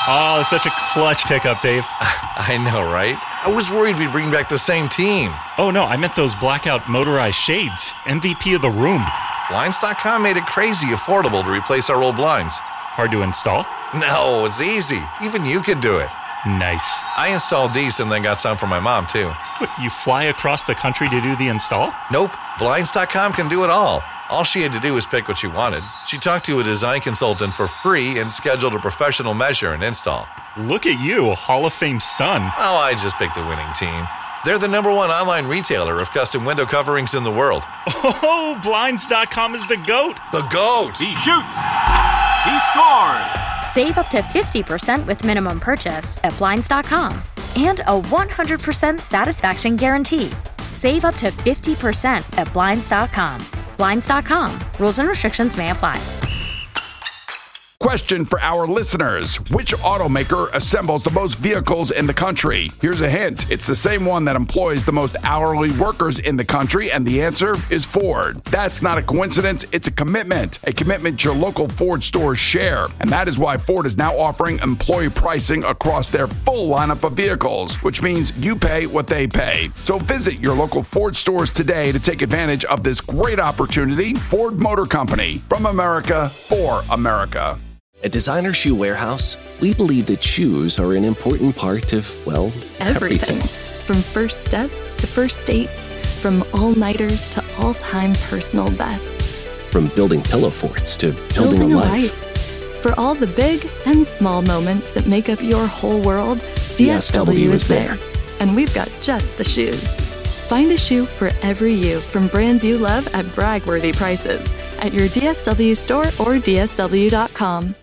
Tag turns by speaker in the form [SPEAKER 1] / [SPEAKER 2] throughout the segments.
[SPEAKER 1] Oh, such a clutch pickup, Dave.
[SPEAKER 2] I know, right? I was worried we'd bring back the same team.
[SPEAKER 1] Oh, no, I meant those blackout motorized shades. MVP of the room.
[SPEAKER 2] Blinds.com made it crazy affordable to replace our old blinds.
[SPEAKER 1] Hard to install?
[SPEAKER 2] No, it's easy. Even you could do it.
[SPEAKER 1] Nice.
[SPEAKER 2] I installed these and then got some for my mom, too.
[SPEAKER 1] What, you fly across the country to do the install?
[SPEAKER 2] Nope. Blinds.com can do it all. All she had to do was pick what she wanted. She talked to a design consultant for free and scheduled a professional measure and install.
[SPEAKER 1] Look at you, a Hall of Fame son.
[SPEAKER 2] Oh, I just picked the winning team. They're the #1 online retailer of custom window coverings in the world.
[SPEAKER 1] Oh, Blinds.com is the GOAT.
[SPEAKER 2] The GOAT!
[SPEAKER 3] He shoots. He scores.
[SPEAKER 4] Save up to 50% with minimum purchase at Blinds.com. And a 100% satisfaction guarantee. Save up to 50% at Blinds.com. Blinds.com. Rules and restrictions may apply.
[SPEAKER 5] Question for our listeners. Which automaker assembles the most vehicles in the country? Here's a hint. It's the same one that employs the most hourly workers in the country, and the answer is Ford. That's not a coincidence. It's a commitment your local Ford stores share. And that is why Ford is now offering employee pricing across their full lineup of vehicles, which means you pay what they pay. So visit your local Ford stores today to take advantage of this great opportunity. Ford Motor Company, from America, for America.
[SPEAKER 6] At Designer Shoe Warehouse, we believe that shoes are an important part of, well, everything.
[SPEAKER 7] From first steps to first dates, from all-nighters to all-time personal bests.
[SPEAKER 6] From building pillow forts to building a life.
[SPEAKER 7] For all the big and small moments that make up your whole world, DSW is there. And we've got just the shoes. Find a shoe for every you from brands you love at brag-worthy prices at your DSW store or DSW.com.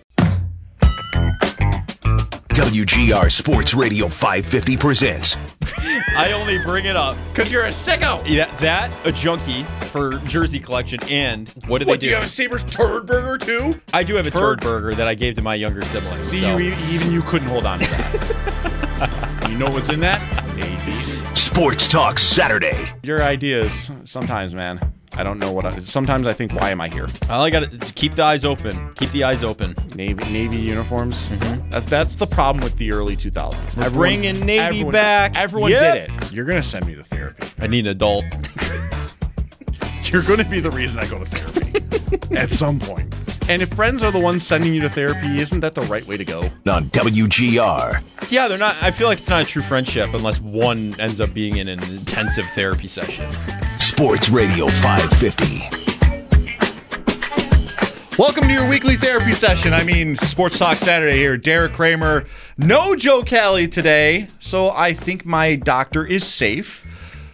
[SPEAKER 8] WGR Sports Radio 550 presents.
[SPEAKER 9] I only bring it up
[SPEAKER 3] Because you're a sicko.
[SPEAKER 9] Yeah, that, a junkie for jersey collection, and what did they do?
[SPEAKER 3] Do you have a Sabres turd burger too?
[SPEAKER 9] I do have a turd burger that I gave to my younger siblings.
[SPEAKER 3] See,
[SPEAKER 9] so.
[SPEAKER 3] even you couldn't hold on to that. You know what's in that? AB.
[SPEAKER 8] Sports Talk Saturday.
[SPEAKER 3] Your ideas, sometimes, man. I don't know sometimes I think, why am I here?
[SPEAKER 9] All I got to keep the eyes open. Keep the eyes open.
[SPEAKER 3] Navy uniforms. Mm-hmm. That's the problem with the early 2000s.
[SPEAKER 9] Bringing Navy back.
[SPEAKER 3] Everyone did it. You're gonna send me to therapy.
[SPEAKER 9] I need an adult.
[SPEAKER 3] You're gonna be the reason I go to therapy at some point. And if friends are the ones sending you to therapy, isn't that the right way to go?
[SPEAKER 8] On WGR.
[SPEAKER 9] Yeah, they're not. I feel like it's not a true friendship unless one ends up being in an intensive therapy session.
[SPEAKER 8] Sports Radio 550.
[SPEAKER 3] Welcome to your weekly therapy session. Sports Talk Saturday here. Derek Kramer. No Joe Kelly today, so I think my doctor is safe.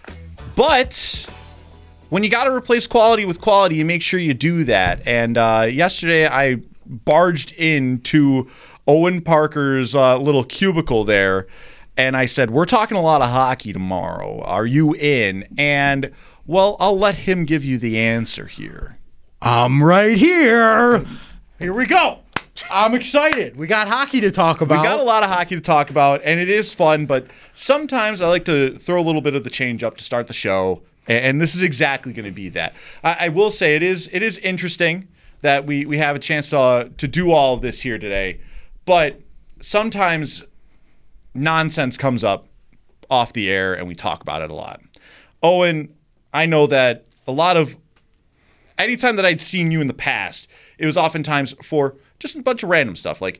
[SPEAKER 3] But when you got to replace quality with quality, you make sure you do that. And yesterday I barged into Owen Parker's little cubicle there, and I said, we're talking a lot of hockey tomorrow. Are you in? And, well, I'll let him give you the answer here.
[SPEAKER 10] I'm right here. Here we go. I'm excited. We got hockey to talk about.
[SPEAKER 3] We got a lot of hockey to talk about, and it is fun, but sometimes I like to throw a little bit of the change up to start the show, and this is exactly going to be that. I will say it is interesting that we have a chance to do all of this here today, but sometimes nonsense comes up off the air, and we talk about it a lot. Owen, I know that anytime that I'd seen you in the past, it was oftentimes for just a bunch of random stuff, like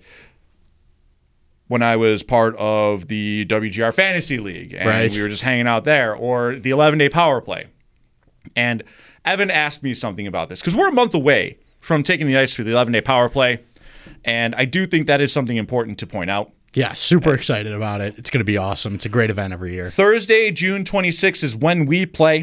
[SPEAKER 3] when I was part of the WGR Fantasy League, and we were just hanging out there, or the 11-day power play. And Evan asked me something about this, because we're a month away from taking the ice for the 11-day power play, and I do think that is something important to point out.
[SPEAKER 10] Yeah, super excited about it. It's going to be awesome. It's a great event every year.
[SPEAKER 3] Thursday, June 26th is when we play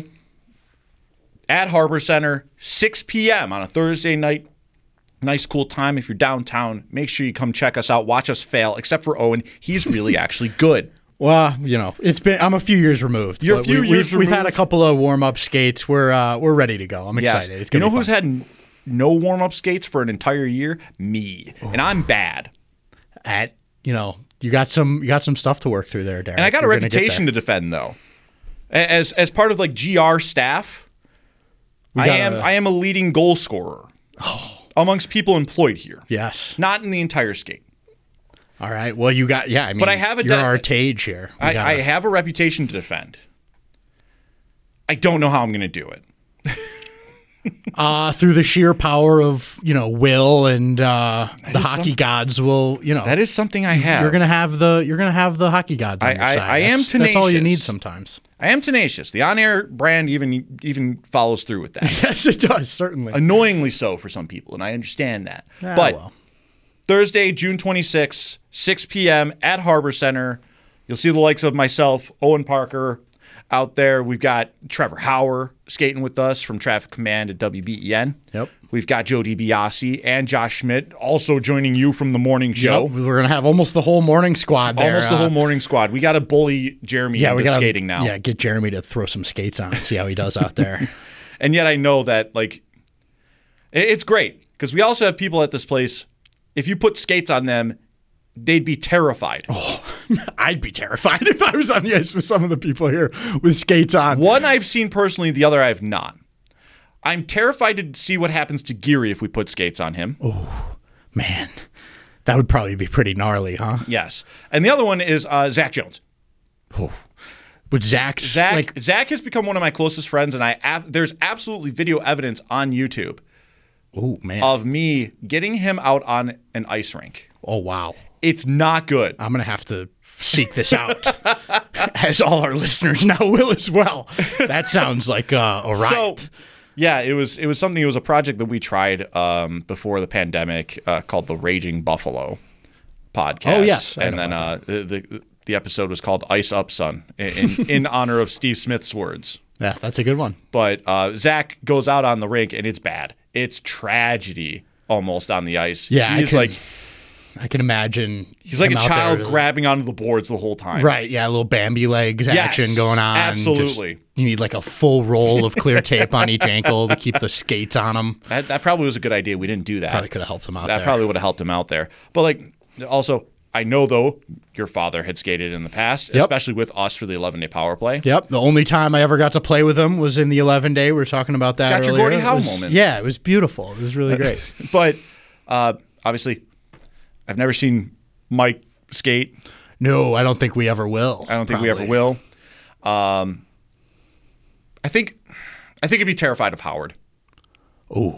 [SPEAKER 3] at Harbor Center, 6 p.m. on a Thursday night. Nice, cool time. If you're downtown, make sure you come check us out. Watch us fail, except for Owen. He's really actually good.
[SPEAKER 10] Well, I'm a few years removed.
[SPEAKER 3] You're a few years removed.
[SPEAKER 10] We've had a couple of warm-up skates. We're ready to go. I'm excited. It's gonna be
[SPEAKER 3] who's had no warm-up skates for an entire year? Me. Ooh. And I'm bad.
[SPEAKER 10] You got some stuff to work through there, Derek.
[SPEAKER 3] And I got a reputation to defend, though. As part of GR staff, I am a leading goal scorer amongst people employed here.
[SPEAKER 10] Yes.
[SPEAKER 3] Not in the entire skate.
[SPEAKER 10] All right. Well, you got I mean,
[SPEAKER 3] but I have
[SPEAKER 10] you're our Tage here.
[SPEAKER 3] I have a reputation to defend. I don't know how I'm going to do it.
[SPEAKER 10] Through the sheer power of will and the hockey gods will
[SPEAKER 3] that is something I have.
[SPEAKER 10] You're gonna have the hockey gods on your side.
[SPEAKER 3] I am tenacious.
[SPEAKER 10] That's all you need sometimes.
[SPEAKER 3] I am tenacious. The on-air brand even follows through with that.
[SPEAKER 10] Yes, it does, certainly.
[SPEAKER 3] Annoyingly so for some people, and I understand that. Thursday, June 26th, 6 p.m. at Harbor Center. You'll see the likes of myself, Owen Parker, out there. We've got Trevor Hauer skating with us from Traffic Command at WBEN.
[SPEAKER 10] Yep.
[SPEAKER 3] We've got Joe DiBiase and Josh Schmidt also joining you from the morning show.
[SPEAKER 10] Yep. We're going to have almost the whole morning squad there.
[SPEAKER 3] Almost the whole morning squad. We got to bully Jeremy into skating now.
[SPEAKER 10] Yeah, get Jeremy to throw some skates on and see how he does out there.
[SPEAKER 3] And yet I know that, it's great because we also have people at this place, if you put skates on them, they'd be terrified.
[SPEAKER 10] Oh, I'd be terrified if I was on the ice with some of the people here with skates on.
[SPEAKER 3] One I've seen personally, the other I have not. I'm terrified to see what happens to Geary if we put skates on him.
[SPEAKER 10] Oh, man. That would probably be pretty gnarly, huh?
[SPEAKER 3] Yes. And the other one is Zach Jones.
[SPEAKER 10] Oh. But Zach
[SPEAKER 3] has become one of my closest friends, and there's absolutely video evidence on YouTube of me getting him out on an ice rink.
[SPEAKER 10] Oh, wow.
[SPEAKER 3] It's not good.
[SPEAKER 10] I'm going to have to seek this out, as all our listeners now will as well. That sounds like a riot.
[SPEAKER 3] So, yeah, it was something. It was a project that we tried before the pandemic called the Raging Buffalo podcast.
[SPEAKER 10] Oh yes,
[SPEAKER 3] and then the episode was called Ice Up Son in honor of Steve Smith's words.
[SPEAKER 10] Yeah, that's a good one.
[SPEAKER 3] But Zach goes out on the rink and it's bad. It's tragedy almost on the ice.
[SPEAKER 10] Yeah, I can imagine.
[SPEAKER 3] He's like a child grabbing onto the boards the whole time.
[SPEAKER 10] Right, yeah, a little Bambi legs action going on.
[SPEAKER 3] Absolutely.
[SPEAKER 10] You need like a full roll of clear tape on each ankle to keep the skates on them.
[SPEAKER 3] That probably was a good idea. We didn't do that.
[SPEAKER 10] Probably could have helped him out there.
[SPEAKER 3] That probably would have helped him out there. But also, I know, though, your father had skated in the past, especially with us for the 11-day power play.
[SPEAKER 10] Yep. The only time I ever got to play with him was in the 11-day. We were talking about that earlier.
[SPEAKER 3] Got your Gordie Howe moment.
[SPEAKER 10] Yeah, it was beautiful. It was really great.
[SPEAKER 3] But obviously, I've never seen Mike skate.
[SPEAKER 10] No, I don't think we ever will.
[SPEAKER 3] I don't think we ever will. I think he'd be terrified of Howard.
[SPEAKER 10] Oh.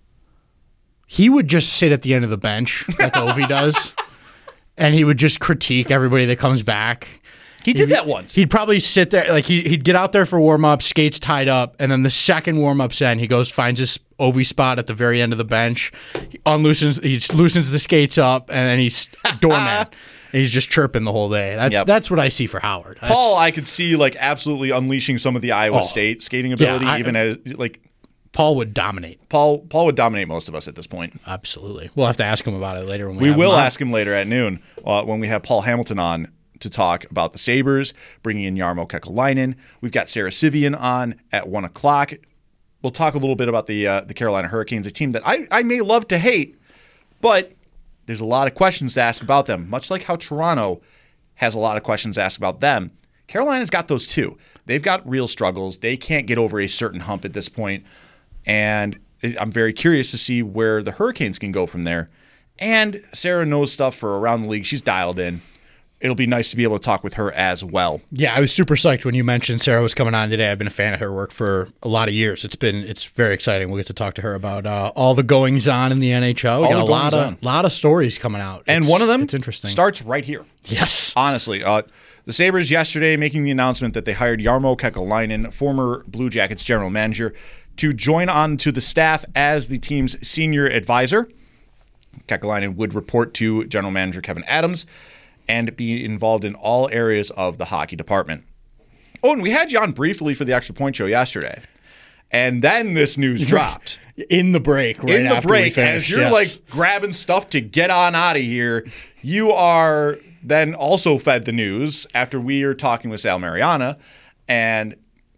[SPEAKER 10] He would just sit at the end of the bench like Ovi does, and he would just critique everybody that comes back.
[SPEAKER 3] He did that once.
[SPEAKER 10] He'd probably sit there, like he'd get out there for warm-up, skates tied up, and then the second warm-up's end, he goes, finds his Ovi spot at the very end of the bench, he loosens the skates up, and then he's doorman. And he's just chirping the whole day. That's what I see for Howard.
[SPEAKER 3] Paul, I could see absolutely unleashing some of the Iowa State skating ability, as
[SPEAKER 10] Paul would dominate.
[SPEAKER 3] Paul would dominate most of us at this point.
[SPEAKER 10] Absolutely. We'll have to ask him about it later.
[SPEAKER 3] We will ask him later at noon when we have Paul Hamilton on to talk about the Sabres, bringing in Jarmo Kekalainen. We've got Sarah Sivian on at 1 o'clock. We'll talk a little bit about the Carolina Hurricanes, a team that I may love to hate, but there's a lot of questions to ask about them. Much like how Toronto has a lot of questions to ask about them, Carolina's got those too. They've got real struggles. They can't get over a certain hump at this point. And I'm very curious to see where the Hurricanes can go from there. And Sarah knows stuff for around the league. She's dialed in. It'll be nice to be able to talk with her as well.
[SPEAKER 10] Yeah, I was super psyched when you mentioned Sarah was coming on today. I've been a fan of her work for a lot of years. It's very exciting. We'll get to talk to her about all the goings on in the NHL. We got a lot of stories coming out.
[SPEAKER 3] And one of them
[SPEAKER 10] it's interesting.
[SPEAKER 3] Starts right here.
[SPEAKER 10] Yes.
[SPEAKER 3] Honestly, the Sabres yesterday making the announcement that they hired Jarmo Kekalainen, former Blue Jackets general manager, to join on to the staff as the team's senior advisor. Kekalainen would report to general manager Kevin Adams and be involved in all areas of the hockey department. Oh, and we had you on briefly for the Extra Point show yesterday. And then this news dropped.
[SPEAKER 10] In the break, right after we finished.
[SPEAKER 3] As you're grabbing stuff to get on out of here, you are then also fed the news after we are talking with Sal Mariana. And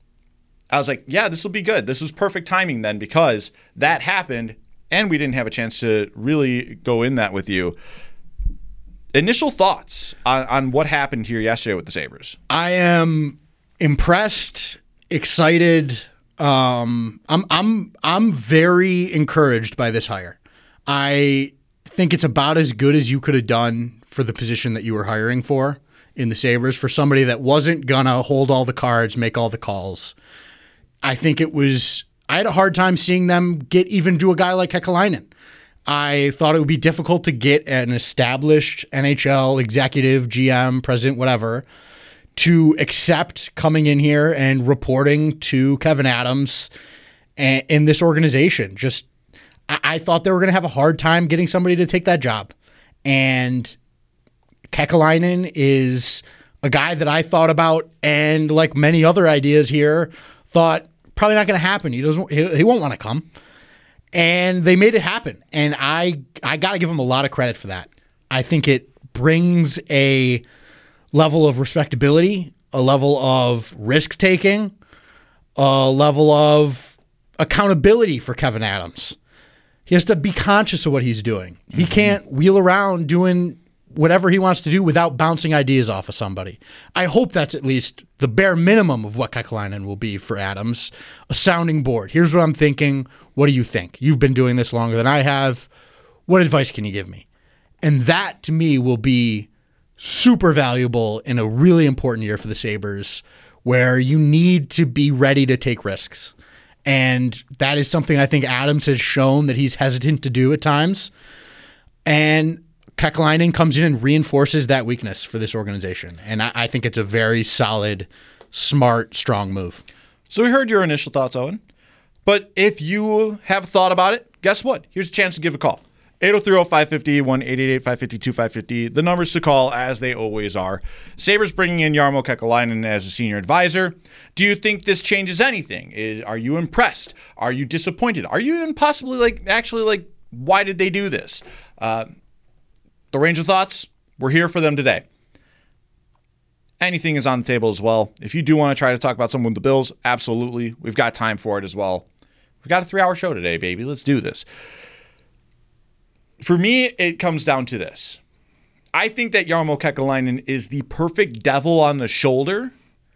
[SPEAKER 3] I was like, yeah, this will be good. This was perfect timing then because that happened and we didn't have a chance to really go in that with you. Initial thoughts on what happened here yesterday with the Sabres?
[SPEAKER 10] I am impressed, excited. I'm very encouraged by this hire. I think it's about as good as you could have done for the position that you were hiring for in the Sabres, for somebody that wasn't going to hold all the cards, make all the calls. I think I had a hard time seeing them get even to a guy like Kekalainen. I thought it would be difficult to get an established NHL executive, GM, president, whatever, to accept coming in here and reporting to Kevyn Adams in this organization. I thought they were going to have a hard time getting somebody to take that job. And Kekalainen is a guy that I thought about, and like many other ideas here, thought probably not going to happen. He won't want to come. And they made it happen. And I got to give him a lot of credit for that. I think it brings a level of respectability, a level of risk-taking, a level of accountability for Kevyn Adams. He has to be conscious of what he's doing. Mm-hmm. He can't wheel around doing whatever he wants to do without bouncing ideas off of somebody. I hope that's at least the bare minimum of what Kekalainen will be for Adams, a sounding board. Here's what I'm thinking. What do you think? You've been doing this longer than I have. What advice can you give me? And that, to me, will be super valuable in a really important year for the Sabres, where you need to be ready to take risks. And that is something I think Adams has shown that he's hesitant to do at times. And Kekalainen comes in and reinforces that weakness for this organization. And I think it's a very solid, smart, strong move.
[SPEAKER 3] So we heard your initial thoughts, Owen. But if you have thought about it, guess what? Here's a chance to give a call. 803-0550, 1-888-552-550. The numbers to call, as they always are. Sabres bringing in Jarmo Kekalainen as a senior advisor. Do you think this changes anything? Are you impressed? Are you disappointed? Are you even possibly why did they do this? The range of thoughts, we're here for them today. Anything is on the table as well. If you do want to try to talk about someone with the Bills, absolutely. We've got time for it as well. We've got a 3-hour show today, baby. Let's do this. For me, it comes down to this. I think that Jarmo Kekalainen is the perfect devil on the shoulder,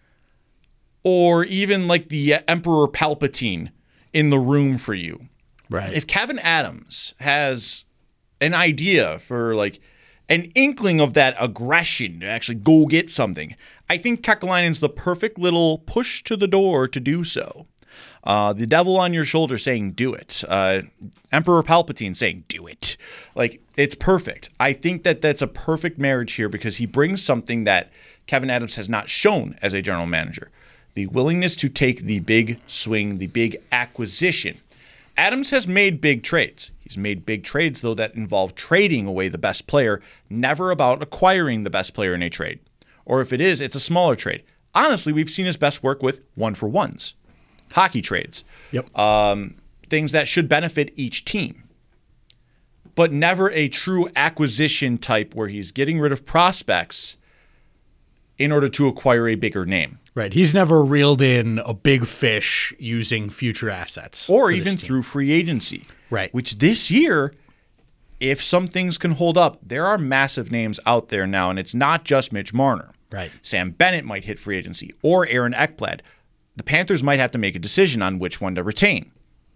[SPEAKER 3] or even like the Emperor Palpatine in the room for you.
[SPEAKER 10] Right.
[SPEAKER 3] If Kevyn Adams has an idea for like an inkling of that aggression to actually go get something, I think Kekalainen's the perfect little push to the door to do so. The devil on your shoulder saying, do it. Emperor Palpatine saying, do it. Like, it's perfect. I think that that's a perfect marriage here because he brings something that Kevyn Adams has not shown as a general manager. The willingness to take the big swing, the big acquisition. Adams has made big trades. He's made big trades, though, that involve trading away the best player, never about acquiring the best player in a trade. Or if it is, it's a smaller trade. Honestly, we've seen his best work with one-for-ones. Hockey trades.
[SPEAKER 10] Yep.
[SPEAKER 3] Things that should benefit each team. But never a true acquisition type where he's getting rid of prospects in order to acquire a bigger name.
[SPEAKER 10] Right. He's never reeled in a big fish using future assets.
[SPEAKER 3] Or even through free agency.
[SPEAKER 10] Right.
[SPEAKER 3] Which this year, if some things can hold up, there are massive names out there now, and it's not just Mitch Marner.
[SPEAKER 10] Right.
[SPEAKER 3] Sam Bennett might hit free agency, or Aaron Ekblad. The Panthers might have to make a decision on which one to retain.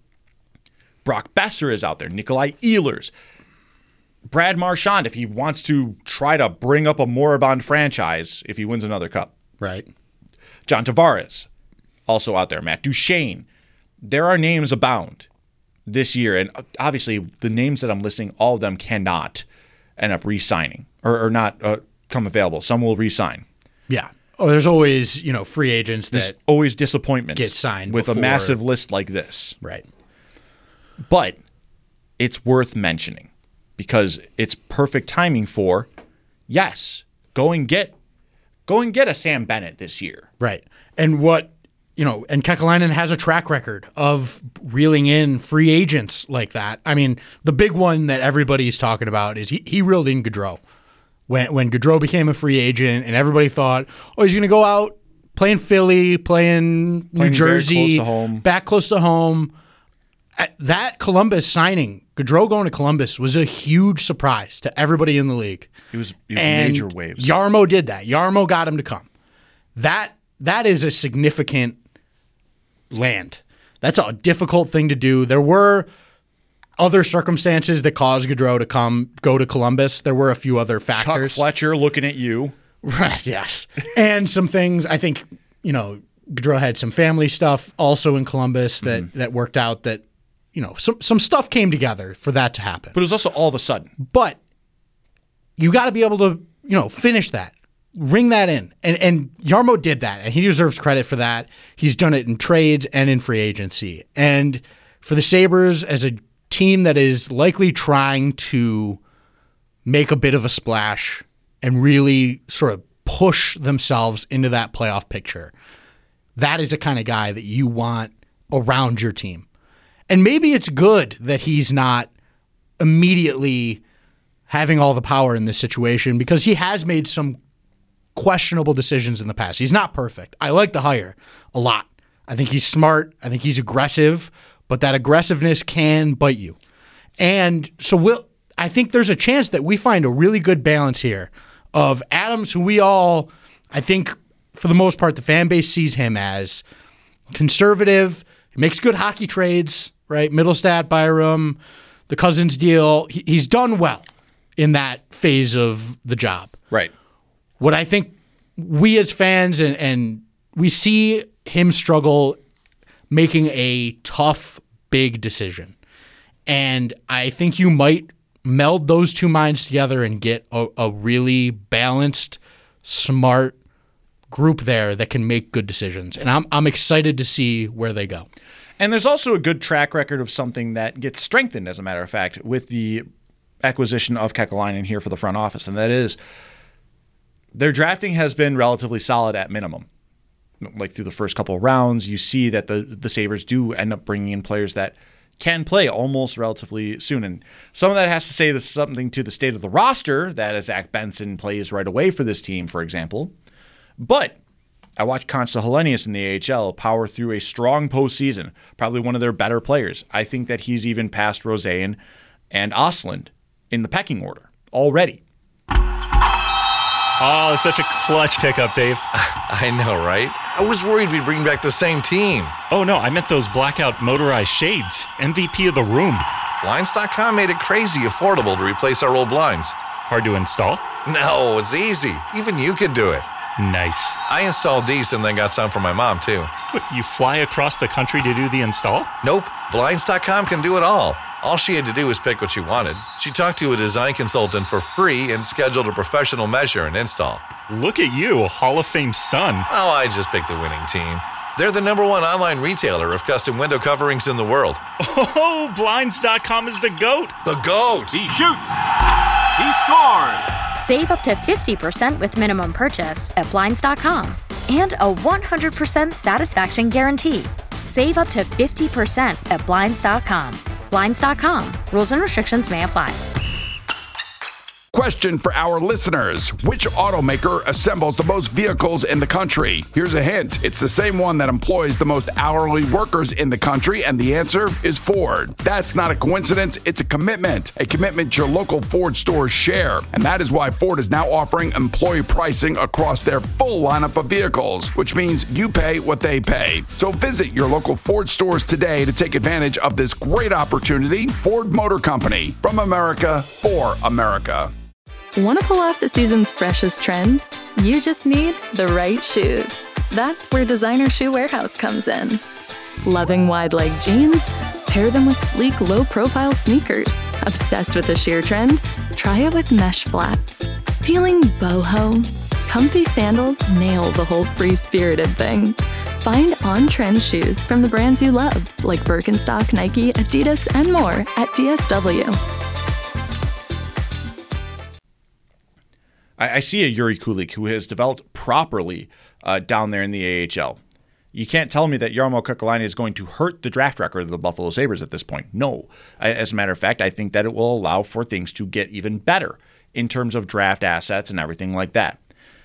[SPEAKER 3] Brock Besser is out there. Nikolai Ehlers. Brad Marchand, if he wants to try to bring up a moribund franchise if he wins another cup.
[SPEAKER 10] Right.
[SPEAKER 3] John Tavares, also out there. Matt Duchene. There are names abound this year, and obviously the names that I'm listing, all of them cannot end up re-signing or not come available. Some will re-sign.
[SPEAKER 10] Yeah. Oh, there's always, free agents that
[SPEAKER 3] there's always disappointments
[SPEAKER 10] get signed
[SPEAKER 3] with
[SPEAKER 10] before.
[SPEAKER 3] a massive list like this.
[SPEAKER 10] Right.
[SPEAKER 3] But it's worth mentioning because it's perfect timing for, yes, go and get a Sam Bennett this year.
[SPEAKER 10] Right. And and Kekalainen has a track record of reeling in free agents like that. I mean, the big one that everybody's talking about is he reeled in Gaudreau. When Gaudreau became a free agent and everybody thought, he's going to go out, play in Philly, play in New Jersey, back close to home. That Columbus signing, Gaudreau going to Columbus, was a huge surprise to everybody in the league.
[SPEAKER 3] It was major waves.
[SPEAKER 10] Jarmo did that. Jarmo got him to come. That is a significant land. That's a difficult thing to do. There were other circumstances that caused Gaudreau to go to Columbus. There were a few other factors.
[SPEAKER 3] Chuck Fletcher looking at you.
[SPEAKER 10] Right, yes. And some things, I think, Gaudreau had some family stuff also in Columbus that worked out that, some stuff came together for that to happen.
[SPEAKER 3] But it was also all of a sudden.
[SPEAKER 10] But you got to be able to, finish that. Ring that in. And Jarmo did that, and he deserves credit for that. He's done it in trades and in free agency. And for the Sabres, as a team that is likely trying to make a bit of a splash and really sort of push themselves into that playoff picture, that is the kind of guy that you want around your team. And maybe it's good that he's not immediately having all the power in this situation, because he has made some questionable decisions in the past. He's not perfect. I like the hire a lot. I think he's smart. I think he's aggressive, but that aggressiveness can bite you. And so I think there's a chance that we find a really good balance here of Adams, who we all, I think for the most part, the fan base sees him as conservative. He makes good hockey trades, right? Middlestat, Byram, the Cousins deal. He's done well in that phase of the job.
[SPEAKER 3] Right.
[SPEAKER 10] What I think we as fans and we see him struggle making a tough, big decision. And I think you might meld those two minds together and get a really balanced, smart group there that can make good decisions. And I'm excited to see where they go.
[SPEAKER 3] And there's also a good track record of something that gets strengthened, as a matter of fact, with the acquisition of Kekalainen here for the front office, and that is their drafting has been relatively solid at minimum. Like through the first couple of rounds, you see that the Sabres do end up bringing in players that can play almost relatively soon. And some of that has to say something to the state of the roster, that as Zach Benson plays right away for this team, for example. But I watched Konsta Helenius in the AHL power through a strong postseason, probably one of their better players. I think that he's even passed Rosén and Ostlund in the pecking order already.
[SPEAKER 1] Oh, such a clutch pickup, Dave.
[SPEAKER 2] I know, right? I was worried we'd bring back the same team.
[SPEAKER 1] Oh, no, I meant those blackout motorized shades. MVP of the room.
[SPEAKER 2] Blinds.com made it crazy affordable to replace our old blinds.
[SPEAKER 1] Hard to install?
[SPEAKER 2] No, it's easy. Even you could do it.
[SPEAKER 1] Nice.
[SPEAKER 2] I installed these and then got some for my mom, too.
[SPEAKER 1] What, you fly across the country to do the install?
[SPEAKER 2] Nope. Blinds.com can do it all. All she had to do was pick what she wanted. She talked to a design consultant for free and scheduled a professional measure and install.
[SPEAKER 1] Look at you, Hall of Fame son.
[SPEAKER 2] Oh, I just picked the winning team. They're the #1 online retailer of custom window coverings in the world.
[SPEAKER 1] Oh, Blinds.com is the GOAT.
[SPEAKER 2] The GOAT!
[SPEAKER 11] He shoots. He scores.
[SPEAKER 4] Save up to 50% with minimum purchase at Blinds.com. And a 100% satisfaction guarantee. Save up to 50% at Blinds.com. Blinds.com. Rules and restrictions may apply.
[SPEAKER 5] Question for our listeners. Which automaker assembles the most vehicles in the country? Here's a hint. It's the same one that employs the most hourly workers in the country, and the answer is Ford. That's not a coincidence. It's a commitment your local Ford stores share. And that is why Ford is now offering employee pricing across their full lineup of vehicles, which means you pay what they pay. So visit your local Ford stores today to take advantage of this great opportunity. Ford Motor Company, from America for America.
[SPEAKER 7] Want to pull off the season's freshest trends? You just need the right shoes. That's where Designer Shoe Warehouse comes in. Loving wide leg jeans? Pair them with sleek, low-profile sneakers. Obsessed with the sheer trend? Try it with mesh flats. Feeling boho? Comfy sandals nail the whole free-spirited thing. Find on-trend shoes from the brands you love, like Birkenstock, Nike, Adidas, and more at DSW.
[SPEAKER 3] I see a Yuri Kulik who has developed properly down there in the AHL. You can't tell me that Jarmo Kekalainen is going to hurt the draft record of the Buffalo Sabres at this point. No. As a matter of fact, I think that it will allow for things to get even better in terms of draft assets and everything like that.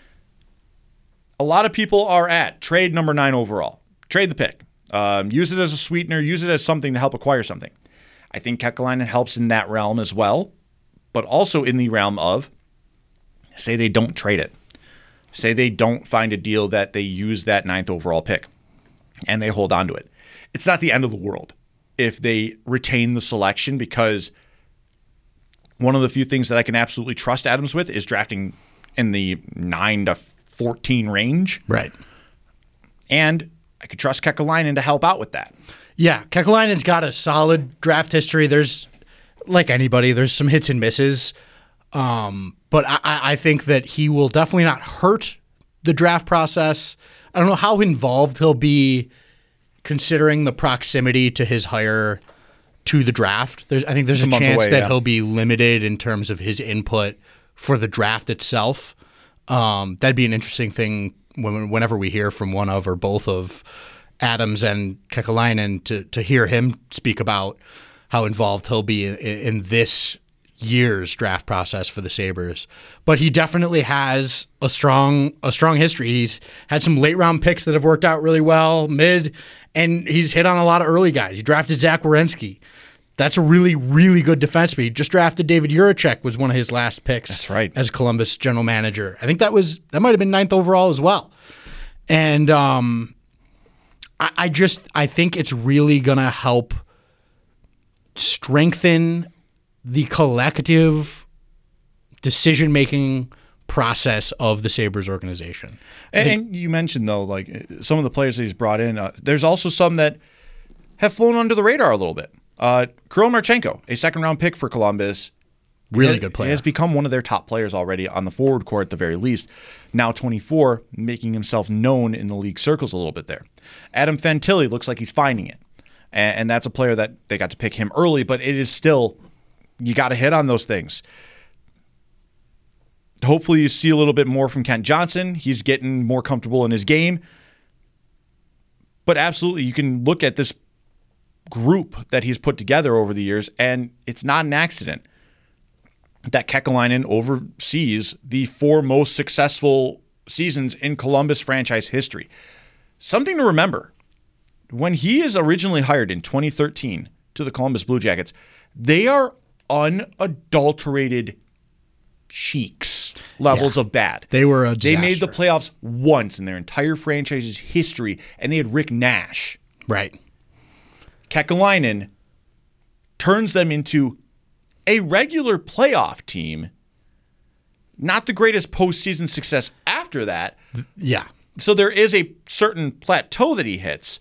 [SPEAKER 3] A lot of people are at trade number 9 overall. Trade the pick. Use it as a sweetener. Use it as something to help acquire something. I think Kekalainen helps in that realm as well, but also in the realm of say they don't trade it. Say they don't find a deal that they use that 9th overall pick and they hold on to it. It's not the end of the world. if they retain the selection, because one of the few things that I can absolutely trust Adams with is drafting in the 9 to 14 range.
[SPEAKER 10] Right.
[SPEAKER 3] And I could trust Kekalainen to help out with that.
[SPEAKER 10] Yeah, Kekalainen's got a solid draft history. There's, like anybody, there's some hits and misses. But I think that he will definitely not hurt the draft process. I don't know how involved he'll be considering the proximity to his hire to the draft. I think there's a chance that he'll be limited in terms of his input for the draft itself. That'd be an interesting thing whenever we hear from one of or both of Adams and Kekalainen to hear him speak about how involved he'll be in this year's draft process for the Sabres. But he definitely has a strong history. He's had some late round picks that have worked out really well, mid, and he's hit on a lot of early guys. He drafted Zach Werenski. That's a really, really good defenseman. He just drafted David Jiricek, was one of his last picks.
[SPEAKER 3] That's right.
[SPEAKER 10] As Columbus general manager. I think that might have been 9th overall as well. And I think it's really going to help strengthen the collective decision-making process of the Sabres organization.
[SPEAKER 3] And you mentioned, though, like some of the players that he's brought in, there's also some that have flown under the radar a little bit. Kirill Marchenko, a second-round pick for Columbus.
[SPEAKER 10] Really good player.
[SPEAKER 3] Has become one of their top players already on the forward court at the very least. Now 24, making himself known in the league circles a little bit there. Adam Fantilli looks like he's finding it. And that's a player that they got to pick him early, but it is still, you got to hit on those things. Hopefully you see a little bit more from Kent Johnson. He's getting more comfortable in his game. But absolutely, you can look at this group that he's put together over the years, and it's not an accident that Kekalainen oversees the 4 most successful seasons in Columbus franchise history. Something to remember, when he is originally hired in 2013 to the Columbus Blue Jackets, they are unadulterated cheeks levels of bad.
[SPEAKER 10] They were a disaster.
[SPEAKER 3] They made the playoffs once in their entire franchise's history, and they had Rick Nash.
[SPEAKER 10] Right.
[SPEAKER 3] Kekalainen turns them into a regular playoff team, not the greatest postseason success after that.
[SPEAKER 10] Yeah.
[SPEAKER 3] So there is a certain plateau that he hits,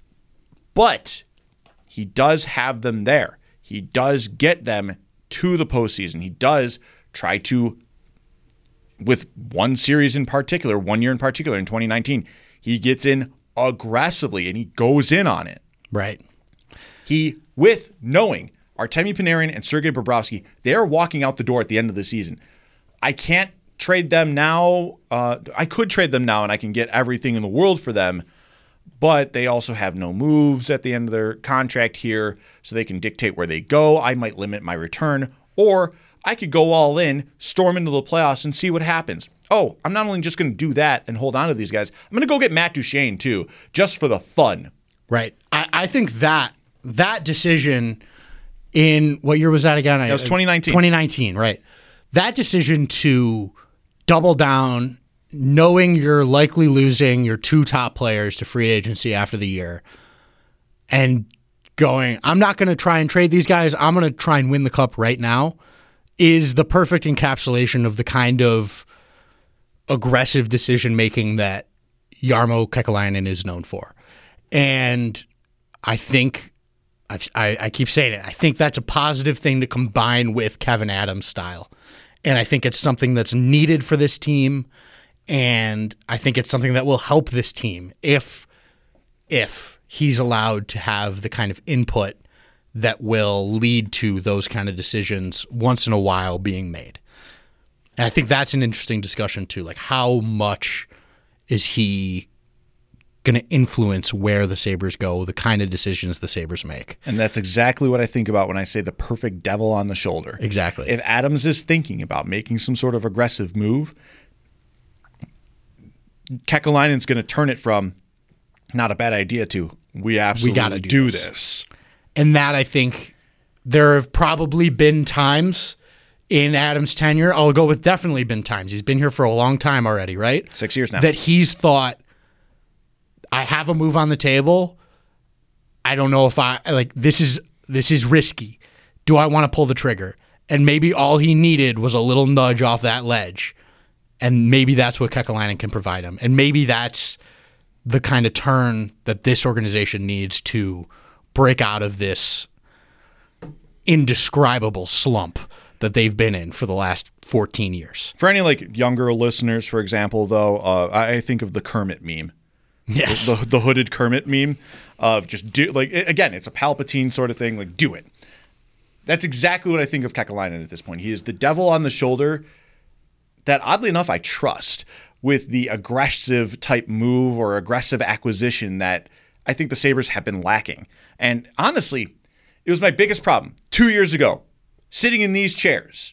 [SPEAKER 3] but he does have them there. He does get them to the postseason. He does try to, with one series in particular, 1 year in particular, in 2019, he gets in aggressively and he goes in on it.
[SPEAKER 10] Right.
[SPEAKER 3] He, with knowing Artemi Panarin and Sergei Bobrovsky, they're walking out the door at the end of the season. I can't trade them now. I could trade them now and I can get everything in the world for them, but they also have no moves at the end of their contract here, so they can dictate where they go. I might limit my return, or I could go all in, storm into the playoffs, and see what happens. Oh, I'm not only just going to do that and hold on to these guys, I'm going to go get Matt Duchene too, just for the fun.
[SPEAKER 10] Right. I think that decision in, what year was that again?
[SPEAKER 3] It was 2019.
[SPEAKER 10] 2019, right. That decision to double down, knowing you're likely losing your 2 top players to free agency after the year, and going, I'm not going to try and trade these guys, I'm going to try and win the cup right now, is the perfect encapsulation of the kind of aggressive decision-making that Jarmo Kekalainen is known for. And I think, I keep saying it, I think that's a positive thing to combine with Kevyn Adams' style. And I think it's something that's needed for this team, and I think it's something that will help this team if he's allowed to have the kind of input that will lead to those kind of decisions once in a while being made. And I think that's an interesting discussion too. Like, how much is he going to influence where the Sabres go, the kind of decisions the Sabres make?
[SPEAKER 3] And that's exactly what I think about when I say the perfect devil on the shoulder.
[SPEAKER 10] Exactly.
[SPEAKER 3] If Adams is thinking about making some sort of aggressive move, Kekalainen's going to turn it from not a bad idea to we absolutely
[SPEAKER 10] gotta
[SPEAKER 3] do this.
[SPEAKER 10] And that, I think, there have probably been times in Adams' tenure, I'll go with definitely been times, he's been here for a long time already, right?
[SPEAKER 3] 6 years now.
[SPEAKER 10] That he's thought, I have a move on the table, I don't know if I like this is risky. Do I want to pull the trigger? And maybe all he needed was a little nudge off that ledge. And maybe that's what Kekalainen can provide him. And maybe that's the kind of turn that this organization needs to break out of this indescribable slump that they've been in for the last 14 years.
[SPEAKER 3] For any younger listeners, for example, though, I think of the Kermit meme.
[SPEAKER 10] Yes.
[SPEAKER 3] The hooded Kermit meme of just do again, it's a Palpatine sort of thing, do it. That's exactly what I think of Kekalainen at this point. He is the devil on the shoulder that, oddly enough, I trust with the aggressive type move or aggressive acquisition that I think the Sabres have been lacking. And honestly, it was my biggest problem 2 years ago, sitting in these chairs.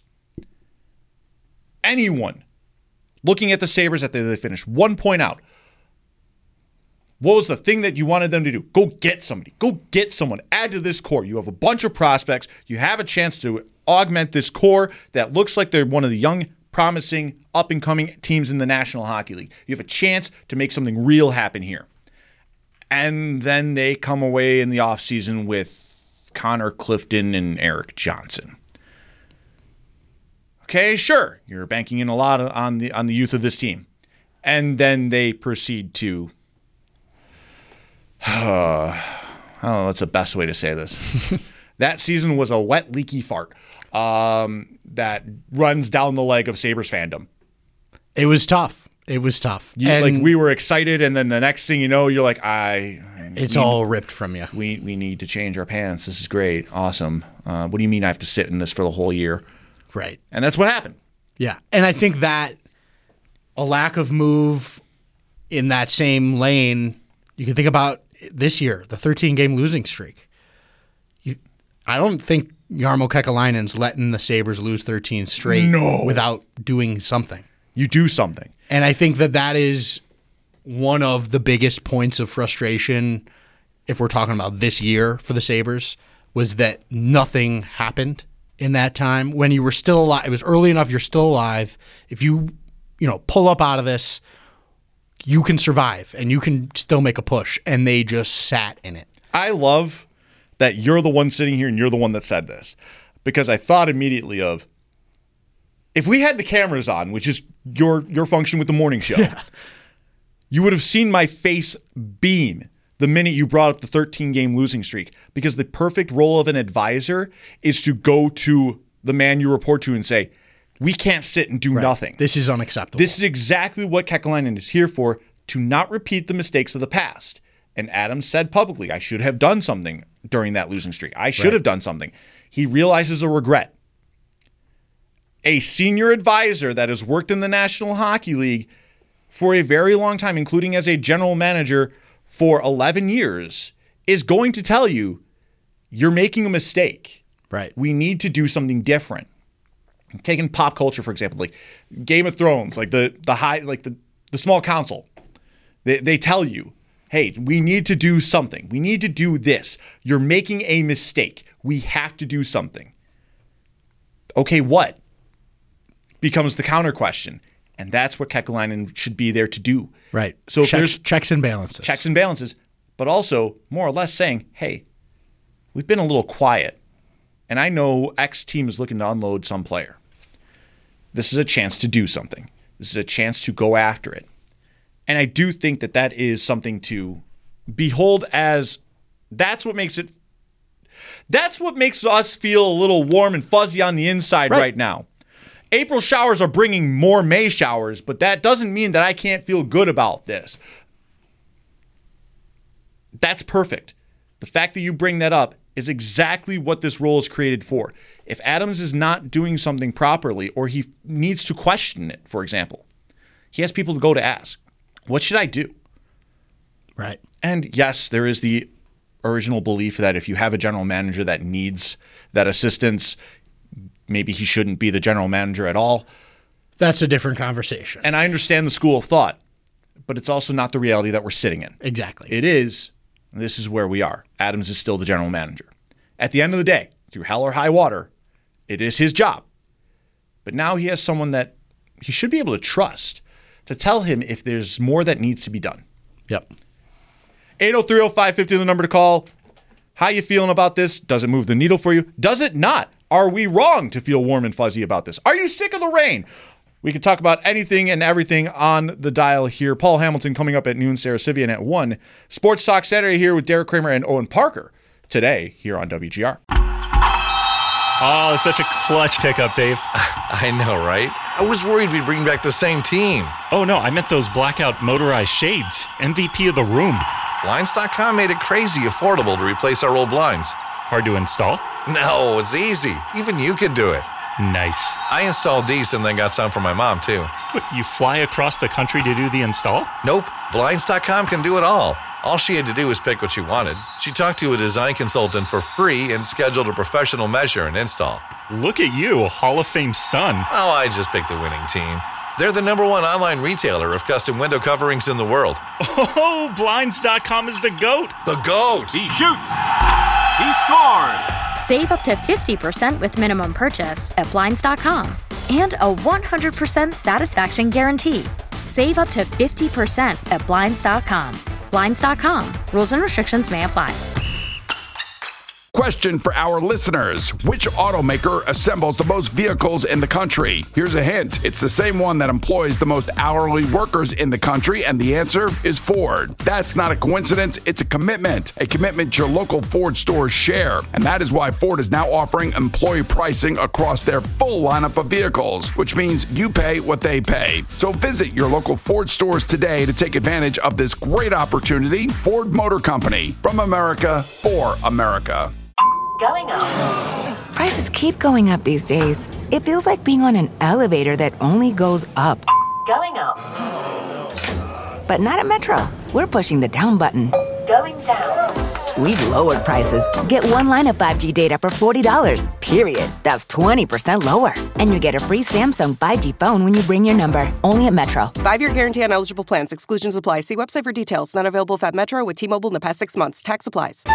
[SPEAKER 3] Anyone looking at the Sabres after they finished 1 point out, what was the thing that you wanted them to do? Go get somebody. Go get someone. Add to this core. You have a bunch of prospects. You have a chance to augment this core that looks like they're one of the young, promising, up-and-coming teams in the National Hockey League. You have a chance to make something real happen here. And then they come away in the offseason with Connor Clifton and Eric Johnson. Okay, sure. You're banking in a lot on the youth of this team. And then they proceed to... I don't know, that's the best way to say this. That season was a wet, leaky fart that runs down the leg of Sabres fandom.
[SPEAKER 10] It was tough.
[SPEAKER 3] We were excited, and then the next thing you know, you're like,
[SPEAKER 10] it's all ripped from you.
[SPEAKER 3] We need to change our pants. This is great. Awesome. What do you mean I have to sit in this for the whole year?
[SPEAKER 10] Right.
[SPEAKER 3] And that's what happened.
[SPEAKER 10] Yeah. And I think that a lack of move in that same lane, you can think about this year, the 13-game losing streak. I don't think Jarmo Kekalainen's letting the Sabres lose 13 straight without doing something.
[SPEAKER 3] You do something.
[SPEAKER 10] And I think that is one of the biggest points of frustration, if we're talking about this year for the Sabres, was that nothing happened in that time when you were still alive. It was early enough, you're still alive. If you pull up out of this, you can survive and you can still make a push. And they just sat in it.
[SPEAKER 3] I love that you're the one sitting here and you're the one that said this, because I thought immediately of, if we had the cameras on, which is your function with the morning show, you would have seen my face beam the minute you brought up the 13-game losing streak, because the perfect role of an advisor is to go to the man you report to and say, we can't sit and do nothing.
[SPEAKER 10] This is unacceptable.
[SPEAKER 3] This is exactly what Kekalainen is here for, to not repeat the mistakes of the past. And Adams said publicly, I should have done something during that losing streak. I should have done something. He realizes a regret. A senior advisor that has worked in the National Hockey League for a very long time, including as a general manager for 11 years, is going to tell you, you're making a mistake.
[SPEAKER 10] Right.
[SPEAKER 3] We need to do something different. Taking pop culture, for example, like Game of Thrones, the small council, they tell you, hey, we need to do something. We need to do this. You're making a mistake. We have to do something. Okay, what? Becomes the counter question. And that's what Kekalainen should be there to do.
[SPEAKER 10] Right.
[SPEAKER 3] So
[SPEAKER 10] checks and balances.
[SPEAKER 3] Checks and balances, but also more or less saying, hey, we've been a little quiet, and I know X team is looking to unload some player. This is a chance to do something. This is a chance to go after it. And I do think that is something to behold as that's what makes us feel a little warm and fuzzy on the inside right now. April showers are bringing more May showers, but that doesn't mean that I can't feel good about this. That's perfect. The fact that you bring that up is exactly what this role is created for. If Adams is not doing something properly, or he needs to question it, for example, he has people to go to ask, what should I do?
[SPEAKER 10] Right.
[SPEAKER 3] And yes, there is the original belief that if you have a general manager that needs that assistance, maybe he shouldn't be the general manager at all.
[SPEAKER 10] That's a different conversation.
[SPEAKER 3] And I understand the school of thought, but it's also not the reality that we're sitting in.
[SPEAKER 10] Exactly.
[SPEAKER 3] It is. This is where we are. Adams is still the general manager. At the end of the day, through hell or high water, it is his job. But now he has someone that he should be able to trust to tell him if there's more that needs to be done.
[SPEAKER 10] Yep.
[SPEAKER 3] 803-0550, the number to call. How you feeling about this? Does it move the needle for you? Does it not? Are we wrong to feel warm and fuzzy about this? Are you sick of the rain? We can talk about anything and everything on the dial here. Paul Hamilton coming up at noon, Sarah Sivian at 1. Sports Talk Saturday here with Derek Kramer and Owen Parker today here on WGR.
[SPEAKER 1] Oh, such a clutch pickup, Dave.
[SPEAKER 2] I know, right? I was worried we'd bring back the same team.
[SPEAKER 1] Oh, no, I meant those blackout motorized shades. MVP of the room.
[SPEAKER 2] Blinds.com made it crazy affordable to replace our old blinds.
[SPEAKER 1] Hard to install?
[SPEAKER 2] No, it's easy. Even you could do it.
[SPEAKER 1] Nice.
[SPEAKER 2] I installed these and then got some for my mom, too.
[SPEAKER 1] What, you fly across the country to do the install?
[SPEAKER 2] Nope. Blinds.com can do it all. All she had to do was pick what she wanted. She talked to a design consultant for free and scheduled a professional measure and install.
[SPEAKER 1] Look at you, Hall of Fame son.
[SPEAKER 2] Oh, I just picked the winning team. They're the #1 online retailer of custom window coverings in the world.
[SPEAKER 1] Oh, Blinds.com is the GOAT.
[SPEAKER 2] The GOAT!
[SPEAKER 11] He shoots. He scored.
[SPEAKER 4] Save up to 50% with minimum purchase at Blinds.com. And a 100% satisfaction guarantee. Save up to 50% at Blinds.com. Blinds.com. Rules and restrictions may apply.
[SPEAKER 5] Question for our listeners. Which automaker assembles the most vehicles in the country? Here's a hint. It's the same one that employs the most hourly workers in the country, and the answer is Ford. That's not a coincidence. It's a commitment your local Ford stores share. And that is why Ford is now offering employee pricing across their full lineup of vehicles, which means you pay what they pay. So visit your local Ford stores today to take advantage of this great opportunity. Ford Motor Company, from America, for America.
[SPEAKER 12] Going up. Prices keep going up these days. It feels like being on an elevator that only goes up.
[SPEAKER 13] Going up.
[SPEAKER 12] But not at Metro. We're pushing the down button.
[SPEAKER 13] Going down.
[SPEAKER 12] We've lowered prices. Get one line of 5G data for $40, period. That's 20% lower. And you get a free Samsung 5G phone when you bring your number. Only at Metro.
[SPEAKER 14] 5-year guarantee on eligible plans. Exclusions apply. See website for details. Not available at Metro with T-Mobile in the past 6 months. Tax applies.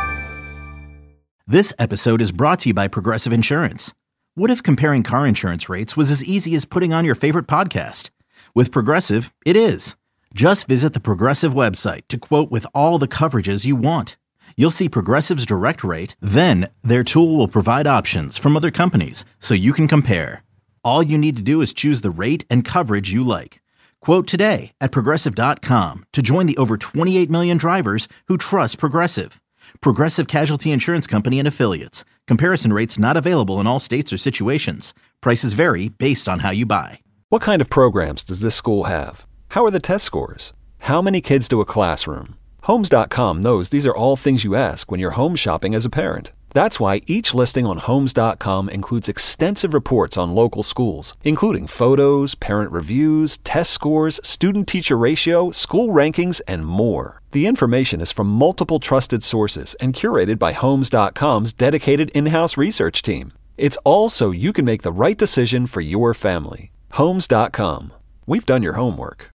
[SPEAKER 15] This episode is brought to you by Progressive Insurance. What if comparing car insurance rates was as easy as putting on your favorite podcast? With Progressive, it is. Just visit the Progressive website to quote with all the coverages you want. You'll see Progressive's direct rate, then their tool will provide options from other companies so you can compare. All you need to do is choose the rate and coverage you like. Quote today at Progressive.com to join the over 28 million drivers who trust Progressive. Progressive Casualty Insurance Company and Affiliates. Comparison rates not available in all states or situations. Prices vary based on how you buy.
[SPEAKER 16] What kind of programs does this school have? How are the test scores? How many kids do a classroom? Homes.com knows these are all things you ask when you're home shopping as a parent. That's why each listing on Homes.com includes extensive reports on local schools, including photos, parent reviews, test scores, student-teacher ratio, school rankings, and more. The information is from multiple trusted sources and curated by Homes.com's dedicated in-house research team. It's all so you can make the right decision for your family. Homes.com. We've done your homework.